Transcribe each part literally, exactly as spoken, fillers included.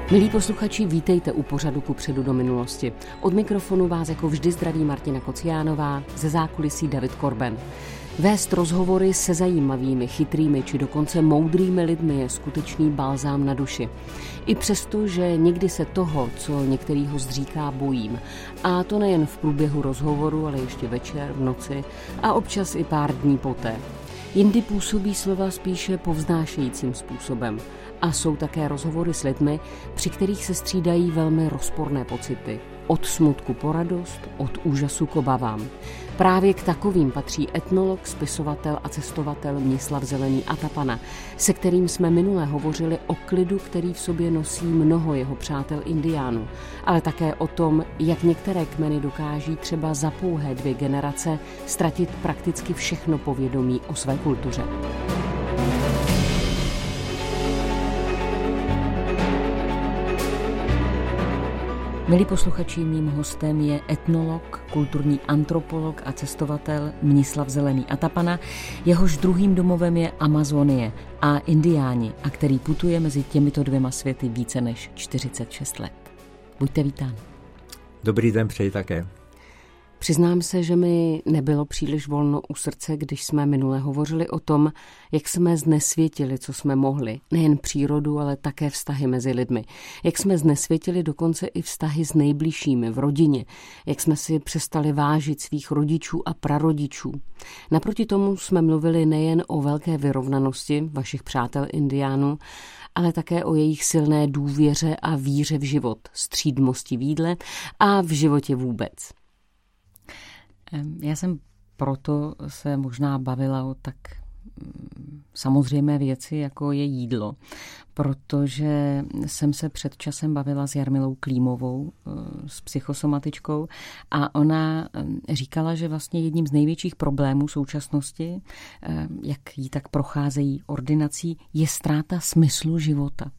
Milí posluchači, vítejte u pořadu Kupředu do minulosti. Od mikrofonu vás jako vždy zdraví Martina Kociánová, ze zákulisí David Korben. Vést rozhovory se zajímavými, chytrými či dokonce moudrými lidmi je skutečný balzám na duši. I přesto, že někdy se toho, co některýho zříká, bojím. A to nejen v průběhu rozhovoru, ale ještě večer, v noci a občas i pár dní poté. Jindy působí slova spíše povznášejícím způsobem. A jsou také rozhovory s lidmi, při kterých se střídají velmi rozporné pocity. Od smutku po radost, od úžasu k obavám. Právě k takovým patří etnolog, spisovatel a cestovatel Mnislav Zelený Atapana, se kterým jsme minule hovořili o klidu, který v sobě nosí mnoho jeho přátel indiánů, ale také o tom, jak některé kmeny dokáží třeba za pouhé dvě generace ztratit prakticky všechno povědomí o své kultuře. Milí posluchači, mým hostem je etnolog, kulturní antropolog a cestovatel Mnislav Zelený Atapana. Jehož druhým domovem je Amazonie a Indiáni, a který putuje mezi těmito dvěma světy více než čtyřicet šest let. Buďte vítán. Dobrý den, přeji také. Přiznám se, že mi nebylo příliš volno u srdce, když jsme minule hovořili o tom, jak jsme znesvětili, co jsme mohli. Nejen přírodu, ale také vztahy mezi lidmi. Jak jsme znesvětili dokonce i vztahy s nejbližšími v rodině. Jak jsme si přestali vážit svých rodičů a prarodičů. Naproti tomu jsme mluvili nejen o velké vyrovnanosti vašich přátel indiánů, ale také o jejich silné důvěře a víře v život, střídmosti v jídle a v životě vůbec. Já jsem proto se možná bavila o tak samozřejmé věci, jako je jídlo, protože jsem se před časem bavila s Jarmilou Klímovou, s psychosomatičkou, a ona říkala, že vlastně jedním z největších problémů současnosti, jak jí tak procházejí ordinací, je ztráta smyslu života.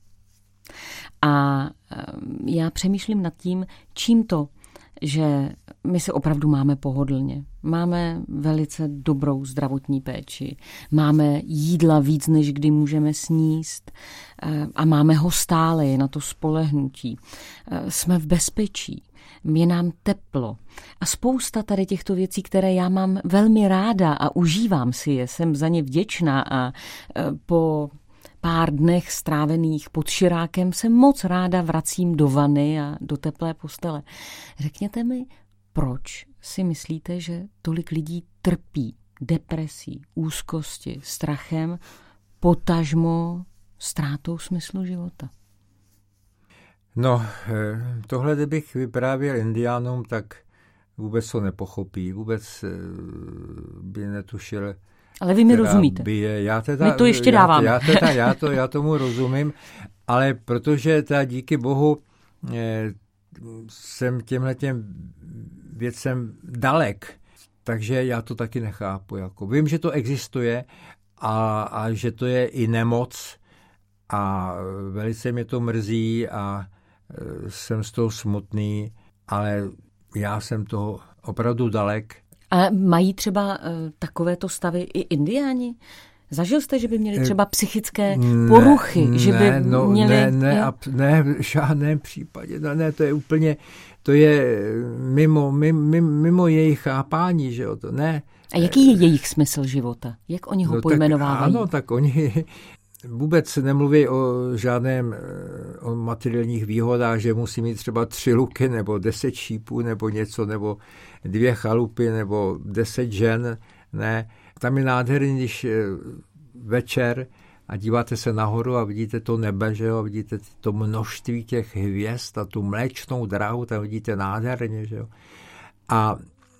A já přemýšlím nad tím, čím to, že my se opravdu máme pohodlně. Máme velice dobrou zdravotní péči, máme jídla víc, než kdy můžeme sníst a máme ho stále, je na to spolehnutí. Jsme v bezpečí, je nám teplo a spousta tady těchto věcí, které já mám velmi ráda a užívám si je, jsem za ně vděčná a po pár dnech strávených pod širákem se moc ráda vracím do vany a do teplé postele. Řekněte mi, proč si myslíte, že tolik lidí trpí depresí, úzkosti, strachem, potažmo ztrátou smyslu života? No, tohle, kdybych vyprávěl indiánům, tak vůbec to nepochopí, vůbec by netušil. Ale vy mi rozumíte. Bije. Já teda, my to ještě dáváme. Já, já, teda, já, to, já tomu rozumím, ale protože teda díky Bohu eh, jsem těmhletěm věcem dalek, takže já to taky nechápu. Jako. Vím, že to existuje a, a že to je i nemoc a velice mě to mrzí a eh, jsem z toho smutný, ale já jsem toho opravdu dalek. A mají třeba uh, takovéto stavy i indiáni? Zažil jste, že by měli třeba psychické ne, poruchy? Ne, že by no, měli, ne, ne, ab, ne, v žádném případě. No, ne, to je úplně, to je mimo, mimo, mimo jejich chápání, že jo, to ne. A jaký je jejich smysl života? Jak oni ho no, pojmenovávají? Tak, ano, tak oni vůbec nemluví o žádném o materiálních výhodách, že musí mít třeba tři luky, nebo deset šípů, nebo něco, nebo dvě chalupy, nebo deset žen. Ne. Tam je nádherný, když večer a díváte se nahoru a vidíte to nebe, že jo, vidíte to množství těch hvězd a tu mléčnou dráhu, tam vidíte nádherně, že jo. A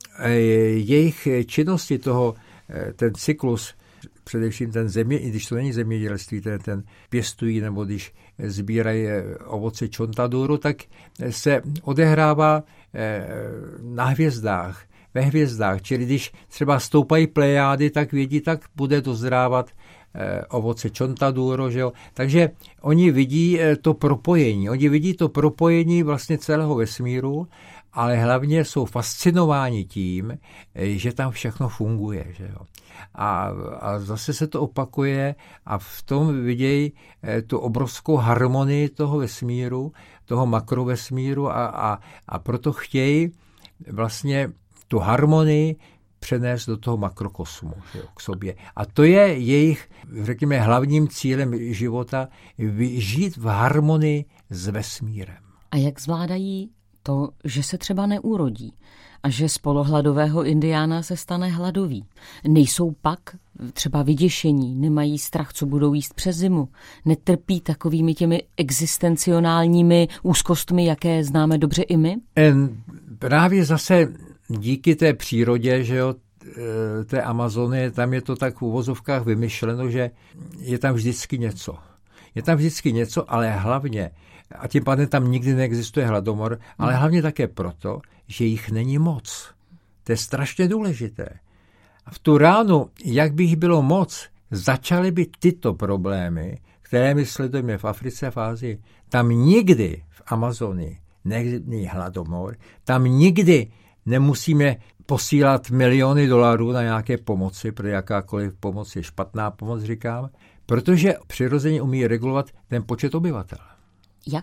jejich činnosti toho, ten cyklus, především ten země, i když to není zemědělství, ten, ten pěstují, nebo když sbírají ovoce čontaduru, tak se odehrává na hvězdách, ve hvězdách. Čili když třeba stoupají plejády, tak vědí, tak bude dozrávat ovoce čontaduro, že jo. Takže oni vidí to propojení, oni vidí to propojení vlastně celého vesmíru ale hlavně jsou fascinováni tím, že tam všechno funguje. Že jo. A, a zase se to opakuje a v tom vidějí tu obrovskou harmonii toho vesmíru, toho makrovesmíru a, a, a proto chtějí vlastně tu harmonii přenést do toho makrokosmu, jo, k sobě. A to je jejich, řekněme, hlavním cílem života, žít v harmonii s vesmírem. A jak zvládají to, že se třeba neurodí a že z polohladového indiána se stane hladový? Nejsou pak třeba vyděšení, nemají strach, co budou jíst přes zimu, netrpí takovými těmi existencionálními úzkostmi, jaké známe dobře i my? En, právě zase díky té přírodě, že jo, té Amazony, tam je to tak v uvozovkách vymyšleno, že je tam vždycky něco. Je tam vždycky něco, ale hlavně, a tím pádem tam nikdy neexistuje hladomor, ale hlavně také proto, že jich není moc. To je strašně důležité. A v tu ránu, jak by jich bylo moc, začaly by tyto problémy, které my sledujeme v Africe a v Asii, tam nikdy v Amazonii není hladomor, tam nikdy nemusíme posílat miliony dolarů na nějaké pomoci, protože jakákoliv pomoc je špatná pomoc, říkám, protože přirozeně umí regulovat ten počet obyvatel. Jak?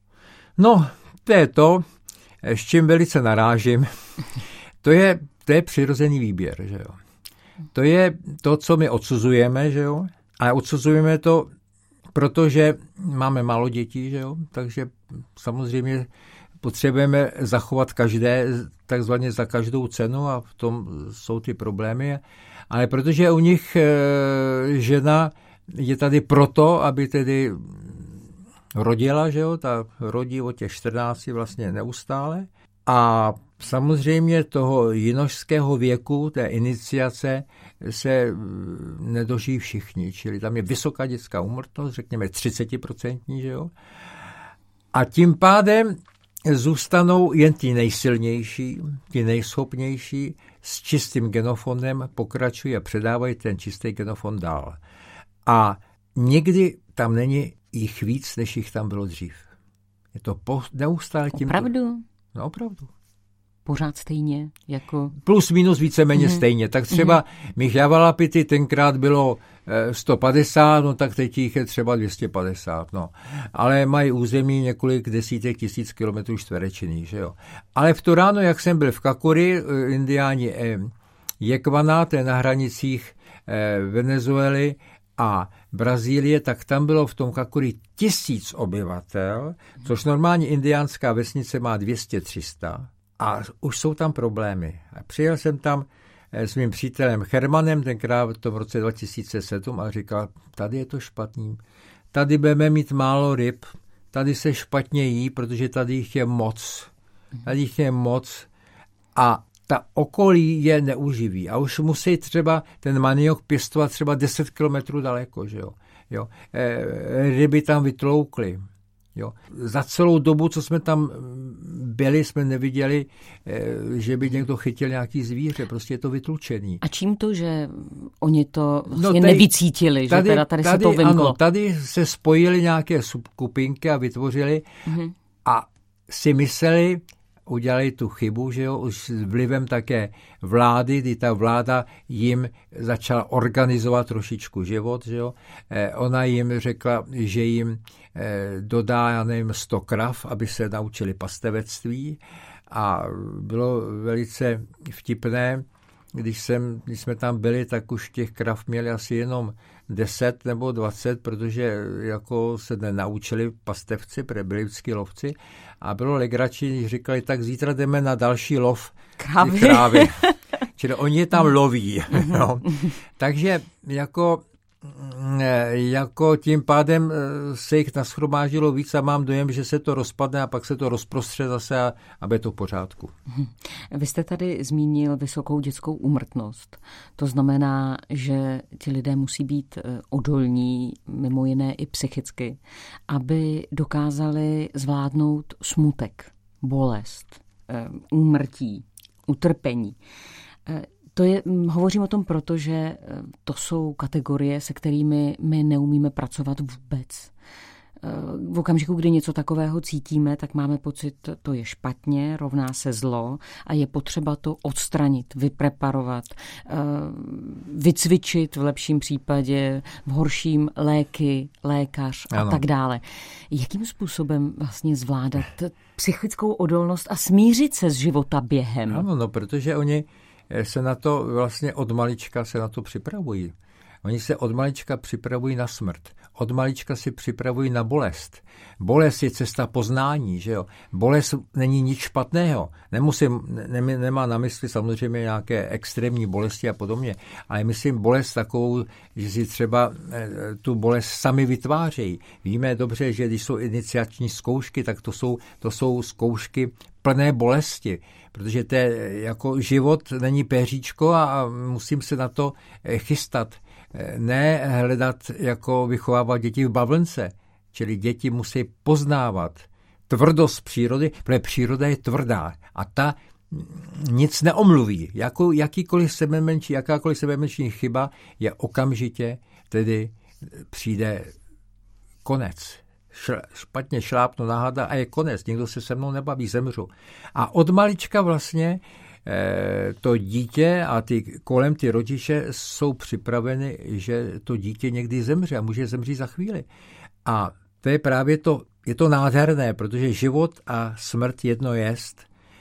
No, to je to, s čím velice narážím. To je, to je přirozený výběr, že jo. To je to, co my odsuzujeme, že jo, ale odsuzujeme to, protože máme málo dětí, že jo, takže samozřejmě potřebujeme zachovat každé, takzvaně za každou cenu a v tom jsou ty problémy. Ale protože u nich e, žena je tady proto, aby tedy rodila, že jo, ta rodí od těch čtrnácti vlastně neustále. A samozřejmě toho jinošského věku, té iniciace, se nedožijí všichni. Čili tam je vysoká dětská úmrtnost, řekněme třicet procent, že jo. A tím pádem zůstanou jen ti nejsilnější, ti nejschopnější s čistým genofondem, pokračují a předávají ten čistý genofond dál. A někdy tam není jich víc, než jich tam bylo dřív. Je to po, neustále tím... Opravdu? No opravdu. Pořád stejně? Jako... Plus minus víceméně mm-hmm. stejně. Tak třeba mm-hmm. mých javalapity tenkrát bylo sto padesát, no tak teď jich je třeba dvě stě padesát. No. Ale mají území několik desítek tisíc kilometrů čtverečných. Že jo. Ale v to ráno, jak jsem byl v Kakuri, indiáni eh, Jekvana, to je na hranicích eh, Venezuely a Brazílie, tak tam bylo v tom Kakuri tisíc obyvatel, což normálně indiánská vesnice má dvě stě tři sta. A už jsou tam problémy. A přijel jsem tam s mým přítelem Hermanem, tenkrát v tom roce dva tisíce sedm a říkal, tady je to špatný. Tady budeme mít málo ryb, tady se špatně jí, protože tady jich je moc. Tady jich je moc a ta okolí je neuživí. A už musí třeba ten maniok pěstovat třeba deset kilometrů daleko. Že jo? Jo. E, ryby tam vytloukly. Jo. Za celou dobu, co jsme tam byli, jsme neviděli, že by někdo chytil nějaký zvíře. Prostě je to vytlučený. A čím to, že oni to vlastně no tady, nevycítili? Tady, že teda tady, tady se to vymklo? Ano, tady se spojily nějaké subkupinky a vytvořili mm-hmm. a si mysleli, udělali tu chybu, že jo, už s vlivem také vlády, kdy ta vláda jim začala organizovat trošičku život, že jo. Eh, ona jim řekla, že jim eh, dodá, já nevím, sto krav, aby se naučili pastevectví a bylo velice vtipné, když, jsem, když jsme tam byli, tak už těch krav měli asi jenom deset nebo dvacet, protože jako se nenaučili pastevci, protože byli vždycky lovci. A bylo legrační, když říkali, tak zítra jdeme na další lov krávy. krávy. Čili oni je tam loví. No. Takže jako, jako tím pádem se jich nashromáždilo víc a mám dojem, že se to rozpadne a pak se to rozprostře zase a, a bude to v pořádku. Vy jste tady zmínil vysokou dětskou úmrtnost. To znamená, že ti lidé musí být odolní, mimo jiné i psychicky, aby dokázali zvládnout smutek, bolest, úmrtí, utrpení. To je, hovořím o tom proto, že to jsou kategorie, se kterými my neumíme pracovat vůbec. v okamžiku, kdy něco takového cítíme, tak máme pocit, to je špatně, rovná se zlo a je potřeba to odstranit, vypreparovat, vycvičit v lepším případě, v horším léky, lékař a ano. tak dále. Jakým způsobem vlastně zvládat psychickou odolnost a smířit se s života během? Ano, no, protože oni se na to vlastně od malička se na to připravují. Oni se od malička připravují na smrt. Od malička si připravují na bolest. Bolest je cesta poznání, že jo. Bolest není nic špatného. Nemusím, ne, nemá na mysli samozřejmě nějaké extrémní bolesti a podobně, ale myslím bolest takovou, že si třeba tu bolest sami vytvářejí. Víme dobře, že když jsou iniciační zkoušky, tak to jsou, to jsou zkoušky plné bolesti, protože to je, jako život není péříčko a musím se na to chystat. Ne hledat, jako vychovávat děti v bavlnce, čili děti musí poznávat tvrdost přírody, protože příroda je tvrdá a ta nic neomluví. Jako, jakýkoliv sebemenší, jakákoliv sebemenší chyba je okamžitě, tedy přijde konec. Šl, špatně šlápnu na hada a je konec. Nikdo se se mnou nebaví, zemřu. A od malička vlastně to dítě a ty kolem ty rodiče jsou připraveny, že to dítě někdy zemře a může zemřít za chvíli. A to je právě to, je to nádherné, protože život a smrt jedno jest.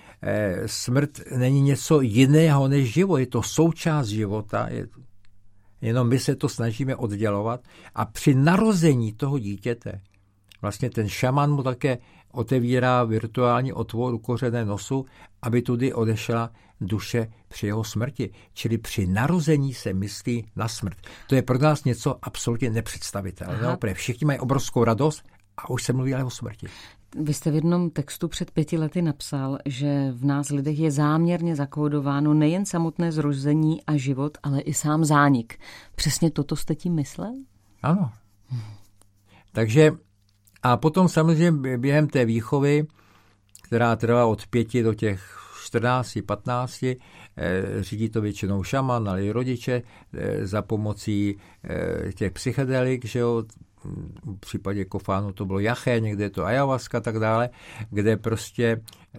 Smrt není něco jiného než život, je to součást života, je, jenom my se to snažíme oddělovat a při narození toho dítěte vlastně ten šaman mu také otevírá virtuální otvor u kořene nosu, aby tudy odešla duše při jeho smrti. Čili při narození se myslí na smrt. To je pro nás něco absolutně nepředstavitelného, protože všichni mají obrovskou radost a už se mluví ale o smrti. Vy jste v jednom textu před pěti lety napsal, že v nás lidech je záměrně zakódováno nejen samotné zrození a život, ale i sám zánik. Přesně toto jste tím myslel? Ano. Hmm. Takže a potom samozřejmě během té výchovy, která trvá od pěti do těch čtrnácti, patnácti, řídí to většinou šaman, ale i rodiče za pomocí těch psychedelik, že jo, v případě kofánu to bylo jaché, někde je to ayahuasca a tak dále, kde prostě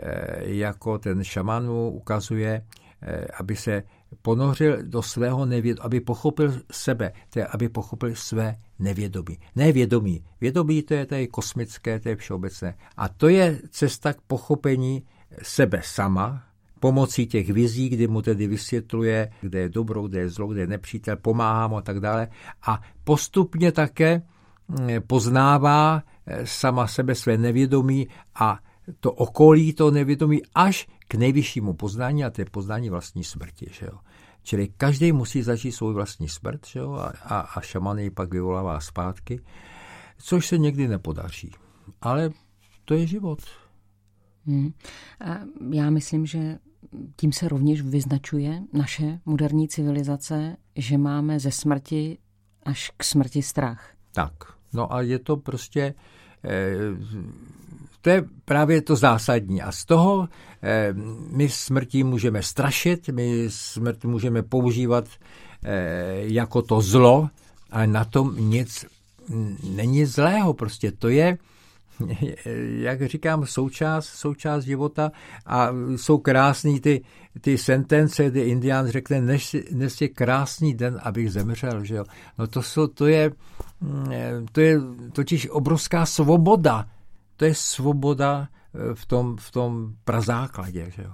jako ten šaman mu ukazuje, aby se ponořil do svého nevědomí, aby pochopil sebe, to je, aby pochopil své nevědomí. Ne vědomí. Vědomí to je, to je kosmické, to je všeobecné. A to je cesta k pochopení sebe sama, pomocí těch vizí, kdy mu tedy vysvětluje, kde je dobro, kde je zlo, kde je nepřítel, pomáhá mu a tak dále. A postupně také poznává sama sebe, své nevědomí a to okolí toho nevědomí až k nejvyššímu poznání, a to je poznání vlastní smrti. Že jo? Čili každý musí zažít svou vlastní smrt, že jo? A, a, a šaman ji pak vyvolává zpátky, což se někdy nepodaří. Ale to je život. Hmm. A já myslím, že tím se rovněž vyznačuje naše moderní civilizace, že máme ze smrti až k smrti strach. Tak, no a je to prostě... Eh, To je právě to zásadní. A z toho eh, my smrtí můžeme strašit, my smrt můžeme používat eh, jako to zlo, ale na tom nic není zlého. Prostě to je, jak říkám, součást, součást života a jsou krásný ty, ty sentence, kdy Indián řekne, dnes, dnes je krásný den, abych zemřel. Že jo? No to, jsou, to, je, to je totiž obrovská svoboda. To je svoboda v tom, v tom prazákladě. Že jo?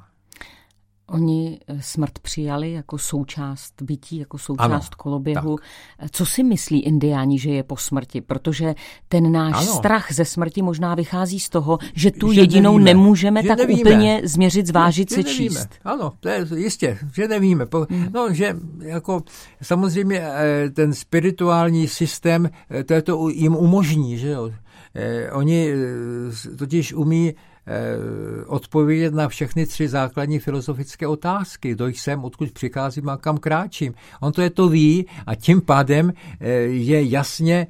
Oni smrt přijali jako součást bytí, jako součást ano, koloběhu. Tak. Co si myslí Indiáni, že je po smrti? Protože ten náš ano. strach ze smrti možná vychází z toho, že tu že jedinou nevíme, nemůžeme tak nevíme. úplně změřit, zvážit, že, se že číst. Ano, to je jistě, že nevíme. Hmm. No, že jako samozřejmě ten spirituální systém to, je to jim umožní, že jo. Oni totiž umí odpovědět na všechny tři základní filozofické otázky. Kdo jsem, odkud přicházím a kam kráčím. On to je to ví a tím pádem je jasně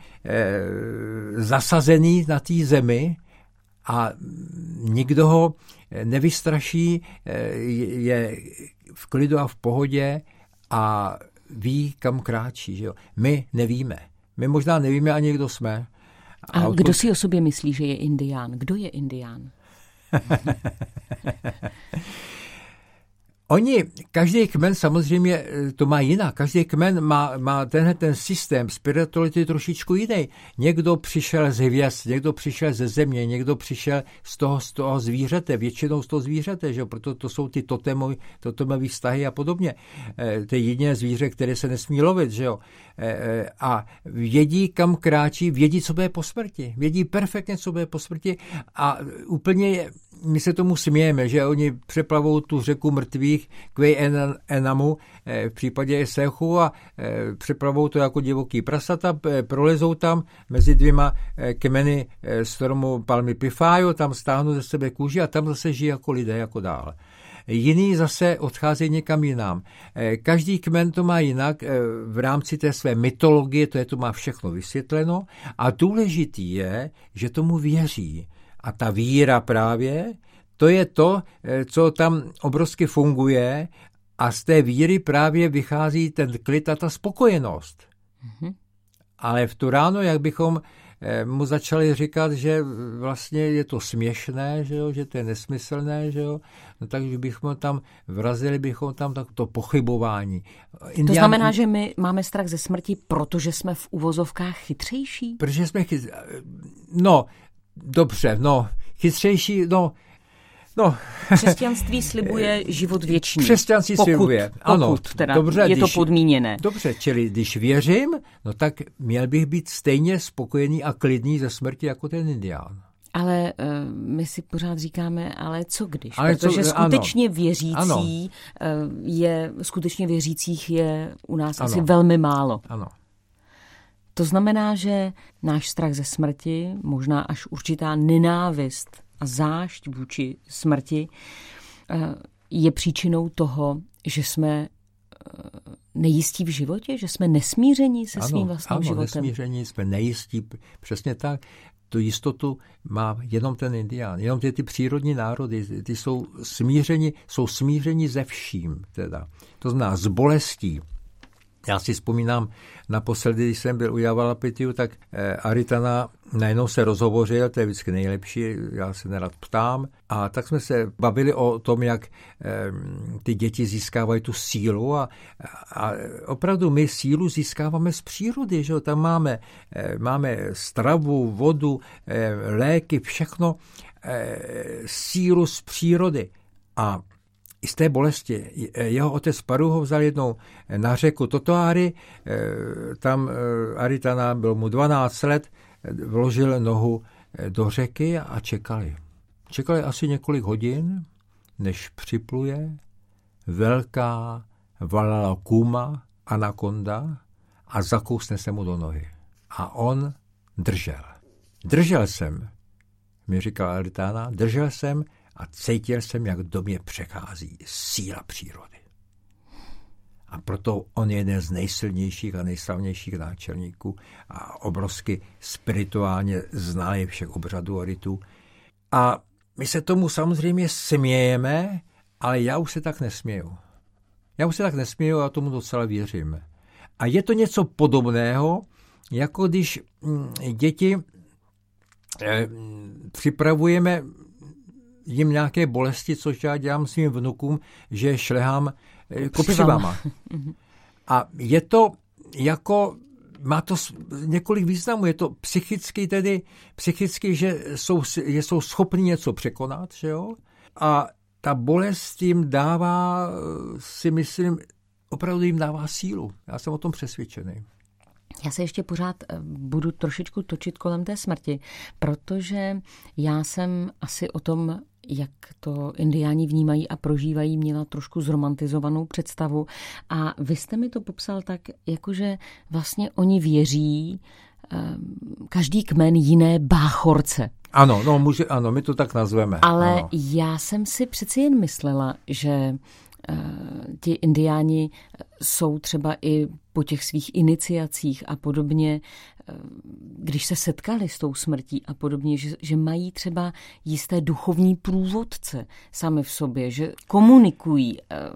zasazený na té zemi a nikdo ho nevystraší, je v klidu a v pohodě a ví, kam kráčí. Že jo? My nevíme. My možná nevíme ani, kdo jsme. A, a odkud... kdo si o sobě myslí, že je indián? Kdo je indián? Oni, každý kmen samozřejmě to má jinak. Každý kmen má, má tenhle ten systém spirituality trošičku jiný. Někdo přišel z hvězd, někdo přišel ze země, někdo přišel z toho, z toho zvířete, většinou z toho zvířete, že? Proto to jsou ty totemové, totemové vztahy a podobně. E, to je jediné zvíře, které se nesmí lovit, že jo. E, a vědí, kam kráčí, vědí, co bude po smrti. Vědí perfektně, co bude po smrti a úplně my se tomu smějeme, že oni přeplavou tu řeku mrtvých Kvej Enamu v případě Esechu a přeplavou to jako divoký prasata, prolezou tam mezi dvěma kmeny stromu Palmy Pifájo, tam stáhnou ze sebe kůži a tam zase žijí jako lidé, jako dál. Jiný zase odcházejí někam jinam. Každý kmen to má jinak v rámci té své mytologie, to je, to má všechno vysvětleno a důležitý je, že tomu věří. A ta víra právě, to je to, co tam obrovsky funguje a z té víry právě vychází ten klid a ta spokojenost. Mm-hmm. Ale v tu ráno, jak bychom mu začali říkat, že vlastně je to směšné, že, jo, že to je nesmyslné, že jo, no takže bychom tam vrazili, bychom tam tak to pochybování. Indián... To znamená, že my máme strach ze smrti, protože jsme v uvozovkách chytřejší? Protože jsme chytřejší. No, dobře, no, chytřejší, no, no. Křesťanství slibuje život věčný. Křesťanství pokud, slibuje, ano. Pokud teda dobře, je když, to podmíněné. Dobře, čili když věřím, no tak měl bych být stejně spokojený a klidný ze smrti jako ten indián. Ale uh, my si pořád říkáme, ale co když? Ale Protože co, skutečně ano, věřící ano. je, skutečně věřících je u nás ano. asi velmi málo. Ano. To znamená, že náš strach ze smrti, možná až určitá nenávist a zášť vůči smrti je příčinou toho, že jsme nejistí v životě, že jsme nesmíření se ano, svým vlastním ano, životem. Ano, nesmíření, jsme nejistí, přesně tak. Tu jistotu má jenom ten indián, jenom ty, ty přírodní národy, ty jsou smířeni, jsou smířeni ze vším, teda. To znamená z bolestí. Já si vzpomínám naposledy, když jsem byl u Javalapitiu, tak eh, Aritana najednou se rozhovořil, to je vždycky nejlepší, já se nerad ptám. A tak jsme se bavili o tom, jak eh, ty děti získávají tu sílu a, a opravdu my sílu získáváme z přírody, že? Tam máme, eh, máme stravu, vodu, eh, léky, všechno, eh, sílu z přírody. A i z té bolesti. Jeho otec Paru ho vzal jednou na řeku Totoáry, tam Aritana, byl mu dvanáct let, vložil nohu do řeky a čekali. Čekali asi několik hodin, než připluje velká Valalakuma, anakonda, a zakousne se mu do nohy. A on držel. Držel jsem, mi říkala Aritana, držel jsem a cítil jsem, jak do mě přechází síla přírody. A proto on je jeden z nejsilnějších a nejslavnějších náčelníků a obrovsky spirituálně znalý všech obřadů a rytů. A my se tomu samozřejmě smějeme, ale já už se tak nesměju. Já už se tak nesměju a tomu docela věřím. A je to něco podobného, jako když děti eh, připravujeme jim nějaké bolesti, což já dělám svým vnukům, že šlehám kopřivama. A je to jako, má to několik významů, je to psychicky tedy, psychicky, že jsou, že jsou schopni něco překonat, že jo? A ta bolest jim dává, si myslím, opravdu jim dává sílu. Já jsem o tom přesvědčený. Já se ještě pořád budu trošičku točit kolem té smrti, protože já jsem asi o tom, jak to indiáni vnímají a prožívají, měla trošku zromantizovanou představu. A vy jste mi to popsal tak, jakože vlastně oni věří každý kmen jiné báchorce. Ano, no, může, ano, my to tak nazveme. Ale ano. Já jsem si přeci jen myslela, že ti indiáni jsou třeba i po těch svých iniciacích a podobně, když se setkali s tou smrtí a podobně, že, že mají třeba jisté duchovní průvodce sami v sobě, že komunikují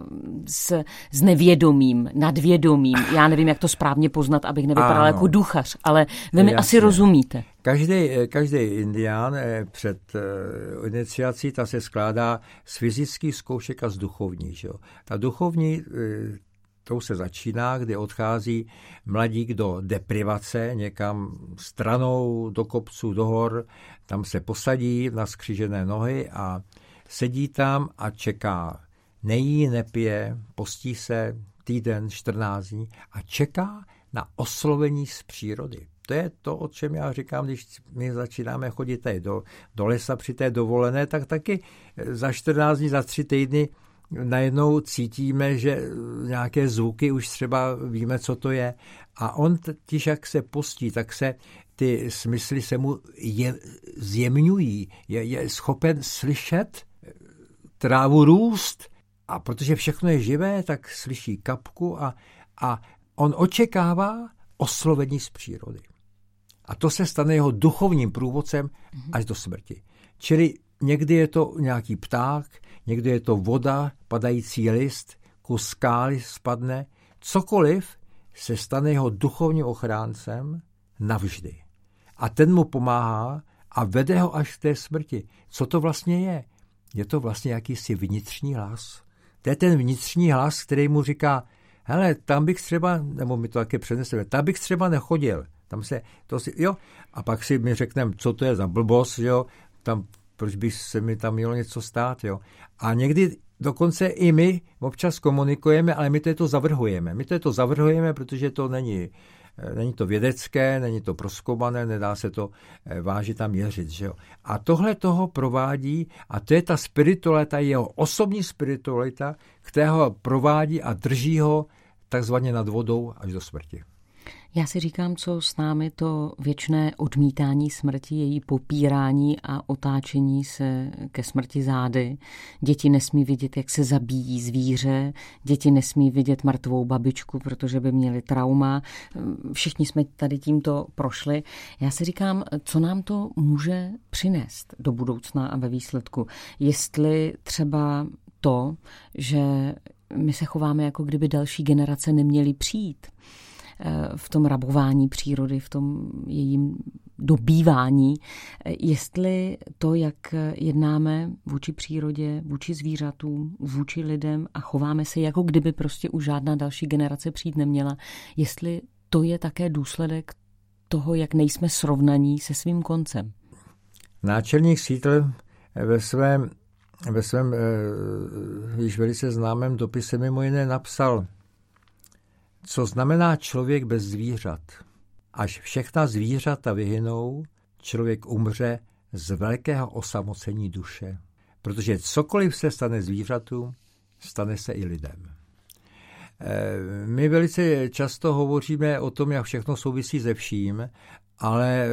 s, s nevědomým, nadvědomým. Já nevím, jak to správně poznat, abych nevypadala ano. jako duchař, ale vy mi asi rozumíte. Každý, každý indián před iniciací ta se skládá z fyzických zkoušek a z duchovních. Že? Ta duchovní tou se začíná, kdy odchází mladík do deprivace, někam stranou do kopců, do hor, tam se posadí na skřížené nohy a sedí tam a čeká. Nejí, nepije, postí se týden, čtrnáct dní a čeká na oslovení z přírody. To je to, o čem já říkám, když my začínáme chodit tady do, do lesa při té dovolené, tak taky za čtrnáct dní, za tři týdny najednou cítíme, že nějaké zvuky už třeba víme, co to je. A on totiž, jak se postí, tak se ty smysly se mu je, zjemňují. Je, je schopen slyšet trávu růst a protože všechno je živé, tak slyší kapku a, a on očekává oslovení z přírody. A to se stane jeho duchovním průvodcem až do smrti. Čili někdy je to nějaký pták, někdy je to voda, padající list, kus skály spadne. Cokoliv se stane jeho duchovním ochráncem navždy. A ten mu pomáhá a vede ho až k té smrti. Co to vlastně je? Je to vlastně jakýsi vnitřní hlas. To je ten vnitřní hlas, který mu říká, hele, tam bych třeba, nebo my to také přeneseme, tam bych třeba nechodil. Tam se, to si, jo. A pak si my řekneme, co to je za blbost, jo, tam, proč by se mi tam mělo něco stát, jo. A někdy dokonce i my občas komunikujeme, ale my to, je to zavrhujeme. My to, je to zavrhujeme, protože to není, není to vědecké, není to prozkoumané, nedá se to vážit a měřit, že jo. A tohle toho provádí, a to je ta spiritualita, jeho osobní spiritualita, která ho provádí a drží ho takzvaně nad vodou až do smrti. Já si říkám, co s námi to věčné odmítání smrti, její popírání a otáčení se ke smrti zády. Děti nesmí vidět, jak se zabíjí zvíře, děti nesmí vidět mrtvou babičku, protože by měli trauma. Všichni jsme tady tímto prošli. Já si říkám, co nám to může přinést do budoucna a ve výsledku. Jestli třeba to, že my se chováme, jako kdyby další generace neměly přijít, v tom rabování přírody, v tom jejím dobývání, jestli to, jak jednáme vůči přírodě, vůči zvířatům, vůči lidem a chováme se, jako kdyby prostě už žádná další generace přijít neměla, jestli to je také důsledek toho, jak nejsme srovnaní se svým koncem. Náčelník Sítl ve svém, ve svém již velice známém dopise mimo jiné napsal, co znamená člověk bez zvířat. Až všechna zvířata vyhynou, člověk umře z velkého osamocení duše. Protože cokoliv se stane zvířatům, stane se i lidem. My velice často hovoříme o tom, jak všechno souvisí se vším, ale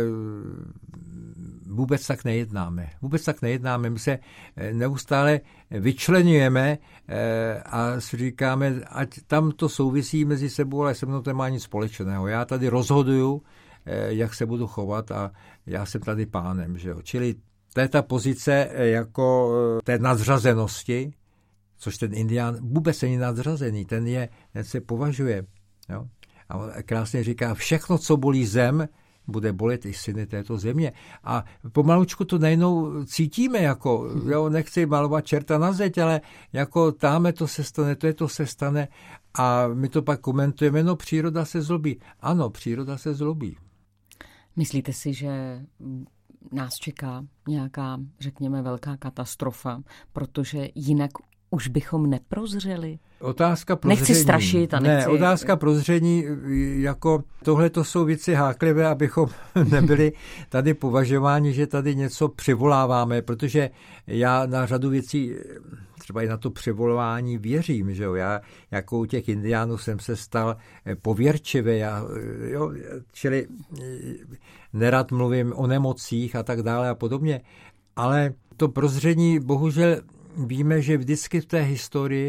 vůbec tak nejednáme. Vůbec tak nejednáme. My se neustále vyčleňujeme a si říkáme, ať tam to souvisí mezi sebou, ale se mnou to nemá nic společného. Já tady rozhoduju, jak se budu chovat a já jsem tady pánem. Že jo? Čili to je ta pozice jako té nadřazenosti, což ten indián vůbec není nadřazený, ten, je, ten se považuje. Jo? A on krásně říká, všechno, co bolí zem, bude bolet i syny této země. A pomalučku to najednou cítíme, jako, jo, nechci malovat čerta na zeď, ale jako táme to se stane, to je to se stane a my to pak komentujeme, no příroda se zlobí. Ano, příroda se zlobí. Myslíte si, že nás čeká nějaká, řekněme, velká katastrofa, protože jinak už bychom neprozřeli? Otázka prozření. Nechci strašit a nechci... Ne, otázka prozření, jako tohle to jsou věci háklivé, abychom nebyli tady považováni, že tady něco přivoláváme, protože já na řadu věcí, třeba i na to přivolávání věřím, že jo. Já jako u těch indiánů jsem se stal pověrčivý, já, jo, čili nerad mluvím o nemocích a tak dále a podobně, ale to prozření bohužel víme, že vždycky v té historii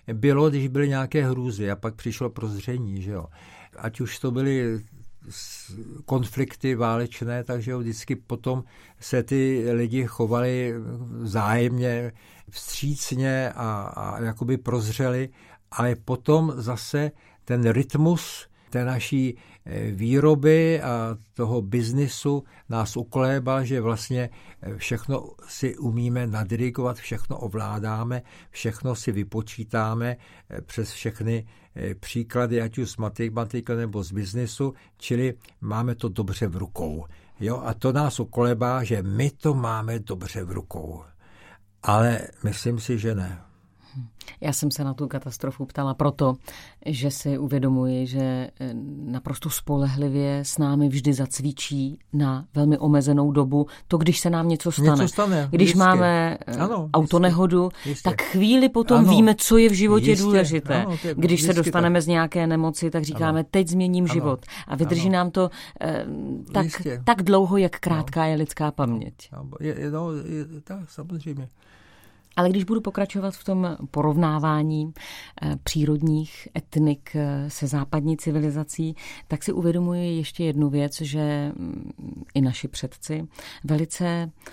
bylo, když byly nějaké hrůzy a pak přišlo prozření, že jo. Ať už to byly konflikty válečné, takže jo, vždycky potom se ty lidi chovali vzájemně, vstřícně a, a jakoby prozřeli, ale potom zase ten rytmus té naší výroby a toho biznisu nás ukolébal, že vlastně všechno si umíme nadirigovat, všechno ovládáme, všechno si vypočítáme přes všechny příklady, ať už z matematiky nebo z biznisu, čili máme to dobře v rukou. Jo? A to nás ukolébá, že my to máme dobře v rukou. Ale myslím si, že ne. Já jsem se na tu katastrofu ptala proto, že si uvědomuji, že naprosto spolehlivě s námi vždy zacvičí na velmi omezenou dobu to, když se nám něco stane. Něco stane když jistě. máme ano, autonehodu, jistě. tak chvíli potom ano, víme, co je v životě jistě. důležité. Ano, je, když se dostaneme tak. z nějaké nemoci, tak říkáme, ano. teď změním ano. život. A vydrží ano. nám to eh, tak, tak dlouho, jak krátká no. je lidská paměť. Je, je, no, je, tak, samozřejmě. Ale když budu pokračovat v tom porovnávání eh, přírodních etnik eh, se západní civilizací, tak si uvědomuji ještě jednu věc, že mm, i naši předci velice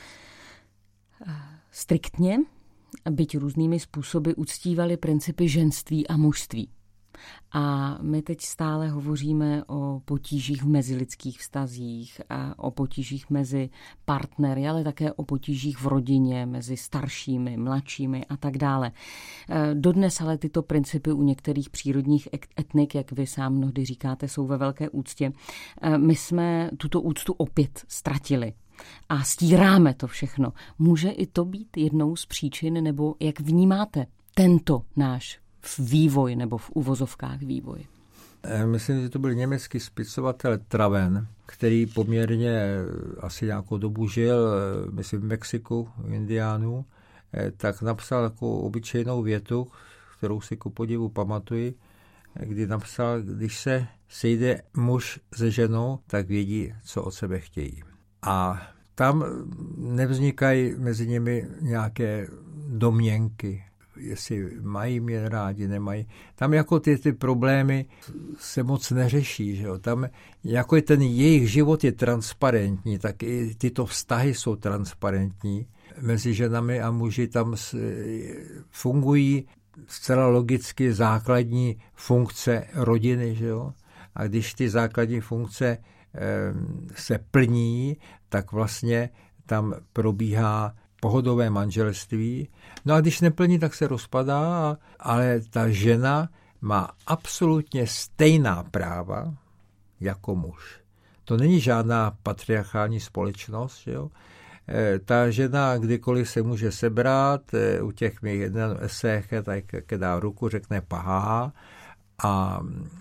eh, striktně, byť různými způsoby, uctívali principy ženství a mužství. A my teď stále hovoříme o potížích v mezilidských vztazích, a o potížích mezi partnery, ale také o potížích v rodině, mezi staršími, mladšími a tak dále. Dodnes ale tyto principy u některých přírodních etnik, jak vy sám mnohdy říkáte, jsou ve velké úctě. My jsme tuto úctu opět ztratili. A stíráme to všechno. Může i to být jednou z příčin, nebo jak vnímáte tento náš v vývoj nebo v uvozovkách vývoj? Myslím, že to byl německý spisovatel Traven, který poměrně asi nějakou dobu žil, myslím v Mexiku, v Indiánu, tak napsal takovou obyčejnou větu, kterou si ku podivu pamatuji, kdy napsal, když se sejde muž se ženou, tak vědí, co od sebe chtějí. A tam nevznikají mezi nimi nějaké domněnky, jestli mají mě rádi, nemají. Tam jako ty, ty problémy se moc neřeší. Že jo? Tam jako ten jejich život je transparentní, tak i tyto vztahy jsou transparentní. Mezi ženami a muži tam fungují zcela logicky základní funkce rodiny. Že jo? A když ty základní funkce se plní, tak vlastně tam probíhá pohodové manželství. No a když neplní, tak se rozpadá, ale ta žena má absolutně stejná práva jako muž. To není žádná patriarchální společnost. Jo? Ta žena kdykoliv se může sebrat, u těch mých jeden esech, tak dá ruku, řekne pahá a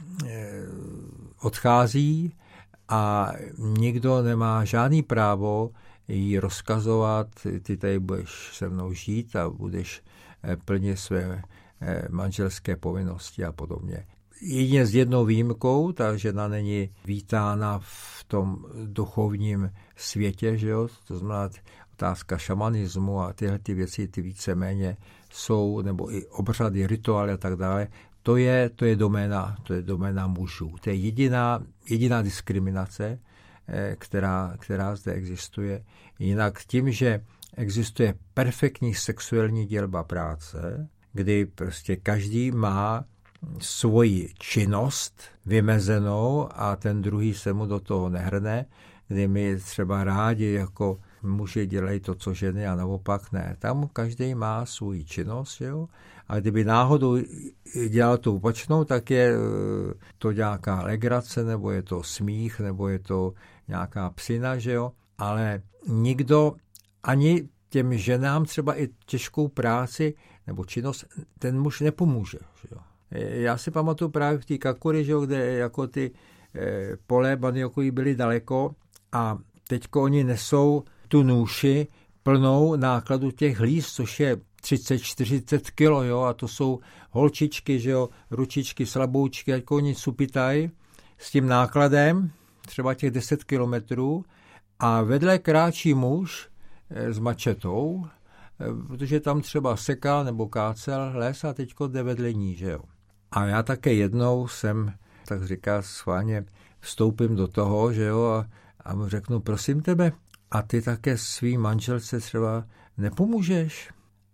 odchází a nikdo nemá žádný právo jí rozkazovat, ty tady budeš se mnou žít a budeš plnit své manželské povinnosti a podobně. Jedině s jednou výjimkou, ta žena není vítána v tom duchovním světě, že jo? To znamená otázka šamanismu a tyhle ty věci, ty víceméně jsou, nebo i obřady, rituály a tak dále, to je, to je doména, to je doména mužů. To je jediná, jediná diskriminace, která, která zde existuje. Jinak tím, že existuje perfektní sexuální dělba práce, kdy prostě každý má svoji činnost vymezenou a ten druhý se mu do toho nehrne, kdy my třeba rádi jako muži dělají to, co ženy a naopak ne. Tam každý má svoji činnost, jo? A kdyby náhodou dělal tu opačnou, tak je to nějaká legrace, nebo je to smích, nebo je to nějaká psina, že jo? Ale nikdo, ani těm ženám třeba i těžkou práci nebo činnost, ten muž nepomůže, že jo? Já si pamatuju právě v té Kakuri, že jo, kde jako ty eh, pole Baniokují byly daleko a teďko oni nesou tu nůši plnou nákladu těch hlíz, což je třicet čtyřicet kilo, jo, a to jsou holčičky, že jo, ručičky, slaboučky, ať oni supitají s tím nákladem, třeba těch deset kilometrů, a vedle kráčí muž e, s mačetou protože tam třeba sekal nebo kácel les a teďko jde vedle ní, že jo. A já také jednou jsem, tak říká schválně, vstoupím do toho, že jo, a, a mu řeknu, prosím tebe, a ty také svý manželce třeba nepomůžeš?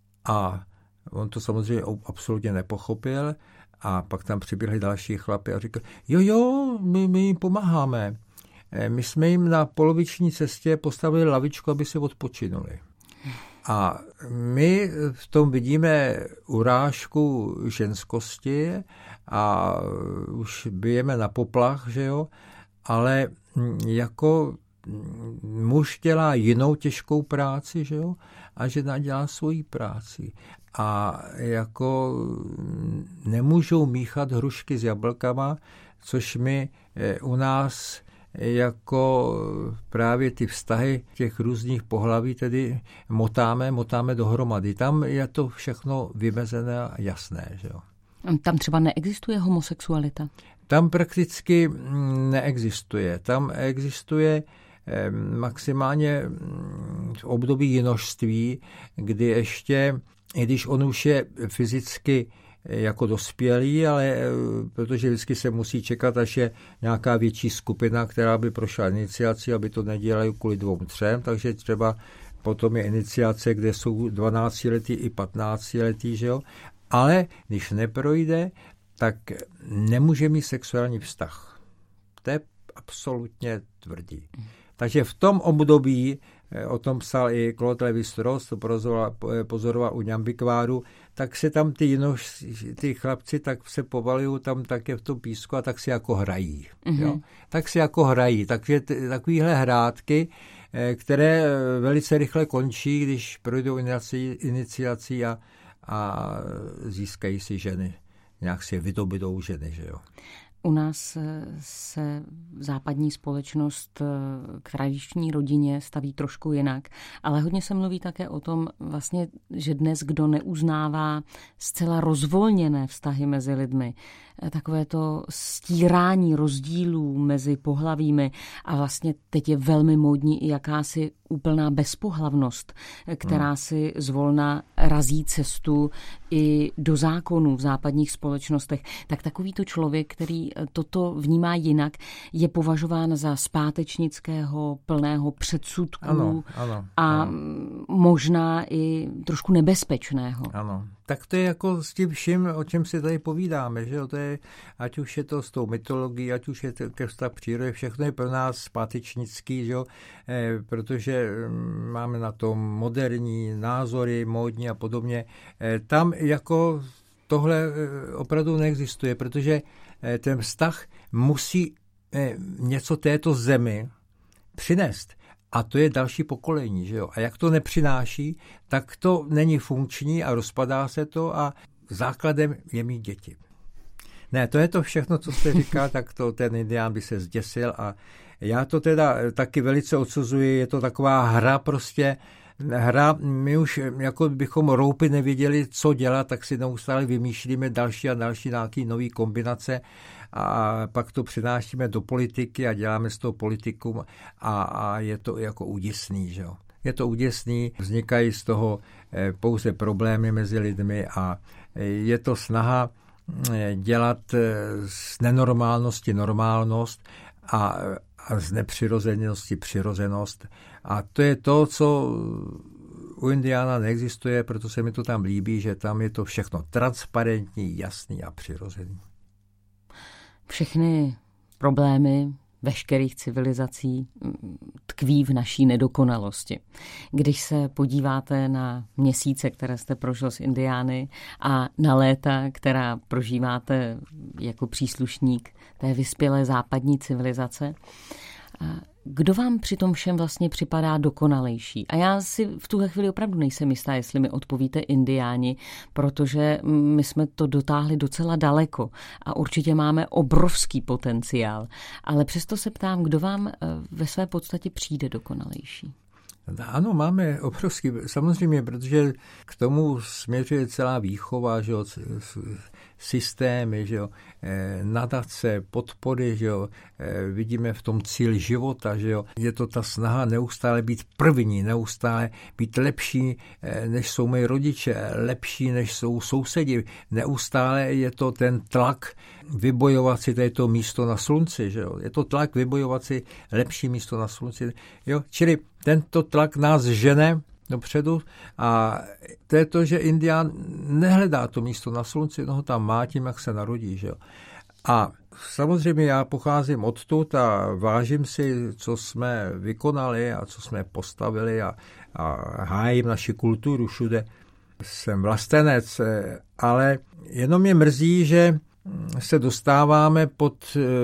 A on to samozřejmě absolutně nepochopil a pak tam přiběhli další chlapi a říkali, jo, jo, my, my jim pomáháme. My jsme jim na poloviční cestě postavili lavičku, aby se odpočinuli. A my v tom vidíme urážku ženskosti a už bijeme na poplach, že jo, ale jako muž dělá jinou těžkou práci, že jo, a žena dělá svoji práci. A jako nemůžou míchat hrušky s jablkama, což my u nás jako právě ty vztahy těch různých pohlaví tedy motáme, motáme dohromady. Tam je to všechno vymezené a jasné, že jo. Tam třeba neexistuje homosexualita? Tam prakticky neexistuje. Tam existuje maximálně v období jinožství, kdy ještě, i když on už je fyzicky jako dospělý, ale protože vždycky se musí čekat, až je nějaká větší skupina, která by prošla iniciaci, aby to nedělali kvůli dvou, třem, takže třeba potom je iniciace, kde jsou dvanáctiletí i patnáctiletí, že jo? Ale když neprojde, tak nemůže mít sexuální vztah. To je absolutně tvrdý. Takže v tom období, o tom psal i Claude Lévi-Strauss, to pozoroval, pozoroval u Ñambikváru, tak se tam ty, jinož, ty chlapci tak se povalují tam také v tom písku a tak si jako hrají. Mm-hmm. Jo? Tak si jako hrají. Takže t- takovýhle hrátky, které velice rychle končí, když projdou iniciací a, a získají si ženy. Nějak si vydobydou ženy, že jo. U nás se západní společnost k tradiční rodině staví trošku jinak, ale hodně se mluví také o tom, vlastně, že dnes kdo neuznává zcela rozvolněné vztahy mezi lidmi, takové to stírání rozdílů mezi pohlavími a vlastně teď je velmi módní i jakási úplná bezpohlavnost, která hmm. si zvolna razí cestu i do zákonů v západních společnostech. Tak takovýto člověk, který toto vnímá jinak, je považován za zpátečnického, plného předsudků ano, ano, a ano. možná i trošku nebezpečného. Ano. Tak to je jako s tím vším, o čem si tady povídáme, že jo, to je, ať už je to s tou mytologií, ať už je to ke vztah přírody, všechno je pro nás zpátečnický, že jo, e, protože máme na tom moderní názory, módní a podobně. E, tam jako tohle opravdu neexistuje, protože e, ten vztah musí e, něco této zemi přinést. A to je další pokolení, že jo. A jak to nepřináší, tak to není funkční a rozpadá se to a základem je mít děti. Ne, to je to všechno, co jste říkal, tak to ten indián by se zděsil a já to teda taky velice odsuzuji, je to taková hra prostě, hra, my už jako bychom roupy nevěděli, co dělat, tak si neustále vymýšlíme další a další nějaké nové kombinace a pak to přinášíme do politiky a děláme z toho politikum a, a je to jako úděsný, že jo. Je to úděsný, vznikají z toho pouze problémy mezi lidmi a je to snaha dělat z nenormálnosti normálnost a, a z nepřirozenosti přirozenost. A to je to, co u Indiána neexistuje, proto se mi to tam líbí, že tam je to všechno transparentní, jasný a přirozený. Všechny problémy veškerých civilizací tkví v naší nedokonalosti. Když se podíváte na měsíce, které jste prožil s Indiány a na léta, která prožíváte jako příslušník té vyspělé západní civilizace, kdo vám při tom všem vlastně připadá dokonalejší? A já si v tuhle chvíli opravdu nejsem jistá, jestli mi odpovíte Indiáni, protože my jsme to dotáhli docela daleko a určitě máme obrovský potenciál. Ale přesto se ptám, kdo vám ve své podstatě přijde dokonalejší? Ano, máme obrovský, samozřejmě, protože k tomu směřuje celá výchova, že systémy, že jo, nadace, podpory, že jo, vidíme v tom cíl života, že jo. Je to ta snaha neustále být první, neustále být lepší, než jsou moji rodiče, lepší, než jsou sousedi. Neustále je to ten tlak vybojovat si to místo na slunci, že jo. Je to tlak vybojovat si lepší místo na slunci, jo. Čili tento tlak nás žene dopředu a to je to, že Indián nehledá to místo na slunci, no ho tam má tím, jak se narodí, že jo. A samozřejmě já pocházím odtud a vážím si, co jsme vykonali a co jsme postavili a, a hájím naši kulturu všude. Jsem vlastenec, ale jenom mě mrzí, že se dostáváme pod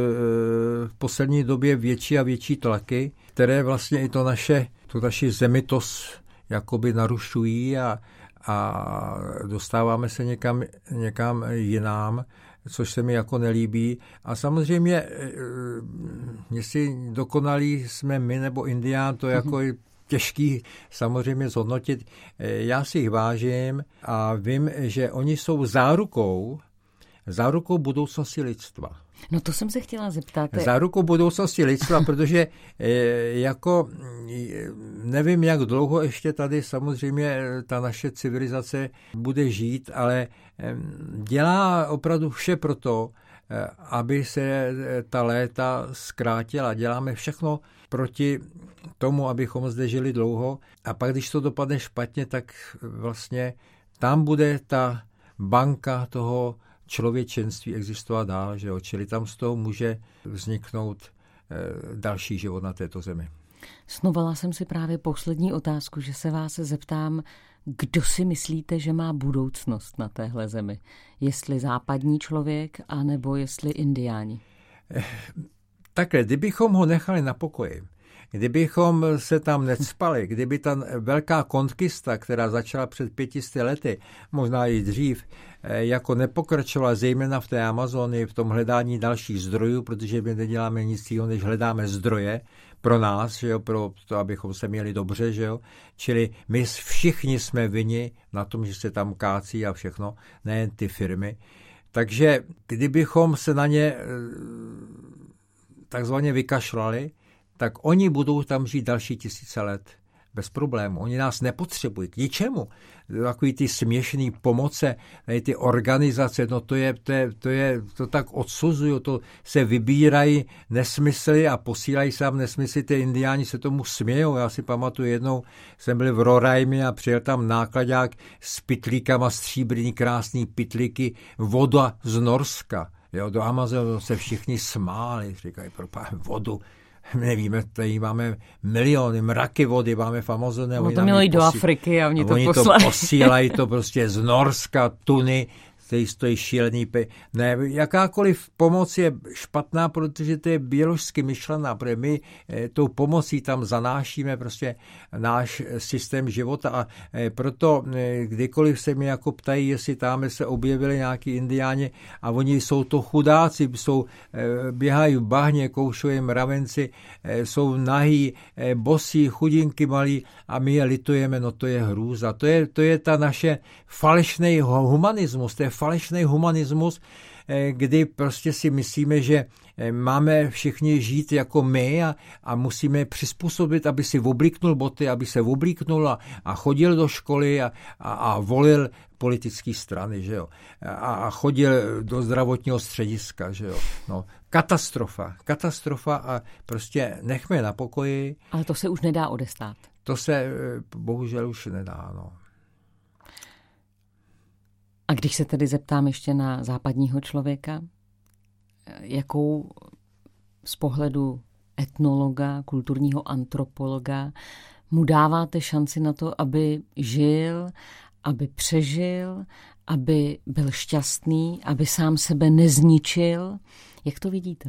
v poslední době větší a větší tlaky, které vlastně i to naše, tu naši zemitost jakoby narušují a, a dostáváme se někam, někam jinam, což se mi jako nelíbí. A samozřejmě, jestli dokonalí jsme my nebo Indián, to jako je těžký samozřejmě zhodnotit. Já si jich vážím a vím, že oni jsou zárukou, zárukou budoucnosti lidstva. No to jsem se chtěla zeptat. Zárukou budoucnosti lidstva, protože jako nevím, jak dlouho ještě tady samozřejmě ta naše civilizace bude žít, ale dělá opravdu vše pro to, aby se ta léta zkrátila. Děláme všechno proti tomu, abychom zde žili dlouho a pak, když to dopadne špatně, tak vlastně tam bude ta banka toho člověčenství existovat dál, že jo? Čili tam z toho může vzniknout e, další život na této zemi. Snovala jsem si právě poslední otázku, že se vás zeptám, kdo si myslíte, že má budoucnost na téhle zemi? Jestli západní člověk, anebo jestli Indiáni? E, takhle, kdybychom ho nechali na pokoji, kdybychom se tam necpali, kdyby ta velká konkista, která začala před pětisty lety, možná i dřív, jako nepokračovala zejména v té Amazonii, v tom hledání dalších zdrojů, protože my neděláme nic jiného, než hledáme zdroje pro nás, že jo, pro to, abychom se měli dobře, že jo. Čili my všichni jsme vinni na tom, že se tam kácí a všechno, nejen ty firmy. Takže kdybychom se na ně takzvaně vykašlali, tak oni budou tam žít další tisíce let bez problému. Oni nás nepotřebují k ničemu. Takový ty směšný pomoce, ty organizace, no to je, to je, to je, to tak odsuzují, to se vybírají nesmysly a posílají se tam nesmysly, ty Indiáni se tomu smějou. Já si pamatuju, jednou jsem byl v Roraimi a přijel tam nákladák s pytlíkama, stříbrný, krásný pytlíky, voda z Norska. Jo, do Amazonu se všichni smáli, říkají, propáč, vodu. Nevíme, tady máme miliony, mraky vody, máme v Amazoně. No to mělo jít posí... do Afriky a oni a to oni poslali. to posílají to prostě z Norska, tuny, který stojí šílený pe... Ne, jakákoliv pomoc je špatná, protože to je biologicky myšlená, protože my e, tou pomocí tam zanášíme prostě náš systém života a e, proto e, kdykoliv se mi jako ptají, jestli tam se objevili nějaký Indiáni a oni jsou to chudáci, jsou, e, běhají v bahně, koušují mravenci, e, jsou nahý, e, bosí, chudinky malí a my je litujeme, no to je hrůza. To je, to je ta naše falešný humanismus, to je falešný humanismus, kdy prostě si myslíme, že máme všichni žít jako my a, a musíme přizpůsobit, aby si oblíknul boty, aby se oblíknul a, a chodil do školy a, a, a volil politické strany, že jo? A, a chodil do zdravotního střediska, že jo? No, katastrofa, katastrofa a prostě nechme na pokoji. Ale to se už nedá odestát. To se bohužel už nedá, no. A když se tedy zeptám ještě na západního člověka, jakou z pohledu etnologa, kulturního antropologa mu dáváte šanci na to, aby žil, aby přežil, aby byl šťastný, aby sám sebe nezničil? Jak to vidíte?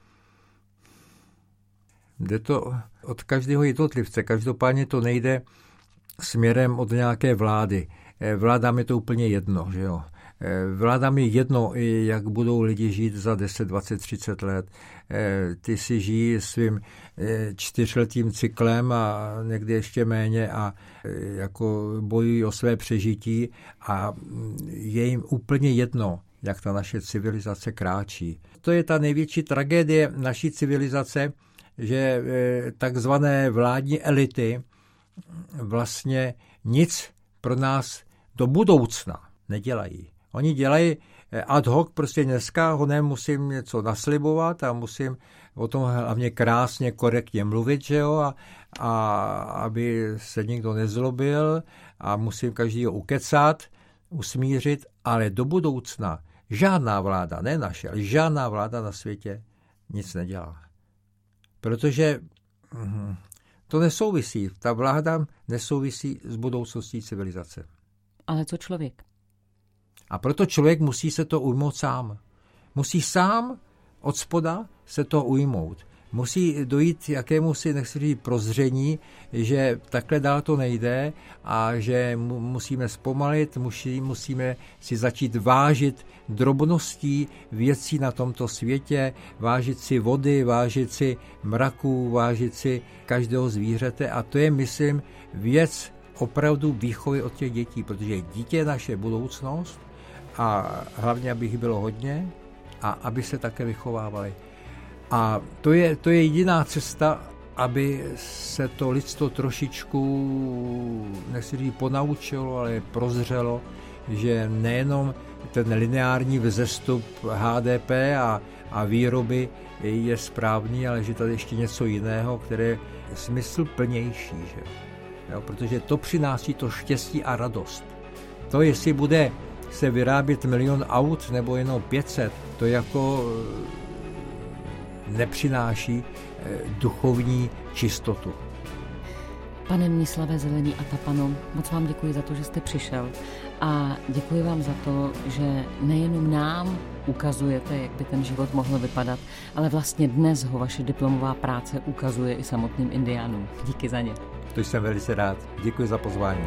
Jde to od každého jednotlivce. Každopádně to nejde směrem od nějaké vlády. Vládám je to úplně jedno, že jo. Vládám je jedno, jak budou lidi žít za deset, dvacet, třicet let. Ty si žijí svým čtyřletým cyklem a někdy ještě méně a jako bojují o své přežití a je jim úplně jedno, jak ta naše civilizace kráčí. To je ta největší tragédie naší civilizace, že takzvané vládní elity vlastně nic pro nás do budoucna nedělají. Oni dělají ad hoc, prostě dneska honem musím něco naslibovat a musím o tom hlavně krásně, korektně mluvit, že jo, a, a aby se nikdo nezlobil a musím každýho ukecat, usmířit, ale do budoucna žádná vláda, ne naše, ale žádná vláda na světě nic nedělá. Protože hm, to nesouvisí, ta vláda nesouvisí s budoucností civilizace. Ale co člověk? A proto člověk musí se to ujmout sám. Musí sám od spoda se to ujmout. Musí dojít jakémusi, nechci říct, prozření, že takhle dál to nejde a že mu, musíme zpomalit, musí, musíme si začít vážit drobností věcí na tomto světě, vážit si vody, vážit si mraků, vážit si každého zvířete a to je, myslím, věc opravdu výchovy od těch dětí, protože dítě je naše budoucnost a hlavně, aby jich bylo hodně a aby se také vychovávali. A to je, to je jediná cesta, aby se to lidstvo trošičku, nechci říct ponaučilo, ale prozřelo, že nejenom ten lineární vzestup H D P a, a výroby je správný, ale že tady ještě něco jiného, které je smysluplnější. Že? Jo, protože to přináší to štěstí a radost. To, jestli bude se vyrábět milion aut nebo jenom pět set, to jako nepřináší duchovní čistotu. Pane Mnislave Zelený a Tapano, moc vám děkuji za to, že jste přišel a děkuji vám za to, že nejenom nám ukazujete, jak by ten život mohl vypadat, ale vlastně dnes ho vaše diplomová práce ukazuje i samotným indiánům. Díky za ně. To jsem velice rád. Děkuji za pozvání.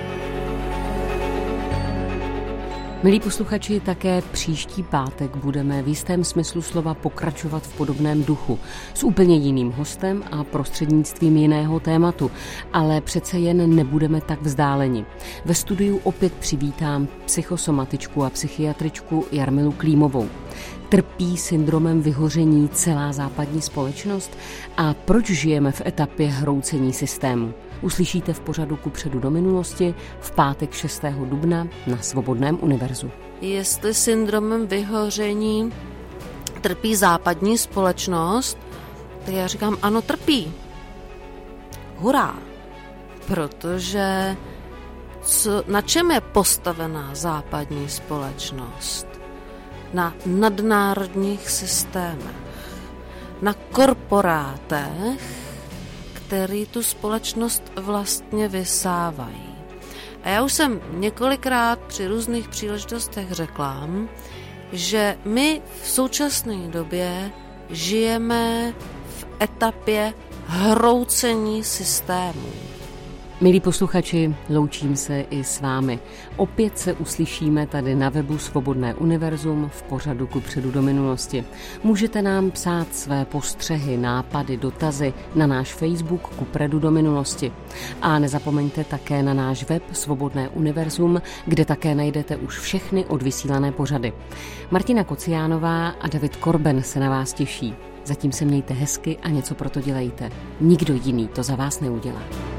Milí posluchači, také příští pátek budeme v jistém smyslu slova pokračovat v podobném duchu s úplně jiným hostem a prostřednictvím jiného tématu, ale přece jen nebudeme tak vzdáleni. Ve studiu opět přivítám psychosomatičku a psychiatričku Jarmilu Klímovou. Trpí syndromem vyhoření celá západní společnost a proč žijeme v etapě hroucení systému? Uslyšíte v pořadu Kupředu do minulosti v pátek šestého dubna na Svobodném univerzu. Jestli syndromem vyhoření trpí západní společnost, tak já říkám, ano, trpí. Hurá! Protože co, na čem je postavená západní společnost? Na nadnárodních systémech, na korporátech, který tu společnost vlastně vysávají. A já už jsem několikrát při různých příležitostech řekla, že my v současné době žijeme v etapě hroucení systému. Milí posluchači, loučím se i s vámi. Opět se uslyšíme tady na webu Svobodné univerzum v pořadu Kupředu do minulosti. Můžete nám psát své postřehy, nápady, dotazy na náš Facebook Kupředu do minulosti. A nezapomeňte také na náš web Svobodné univerzum, kde také najdete už všechny odvysílané pořady. Martina Kociánová a David Korben se na vás těší. Zatím se mějte hezky a něco pro to dělejte. Nikdo jiný to za vás neudělá.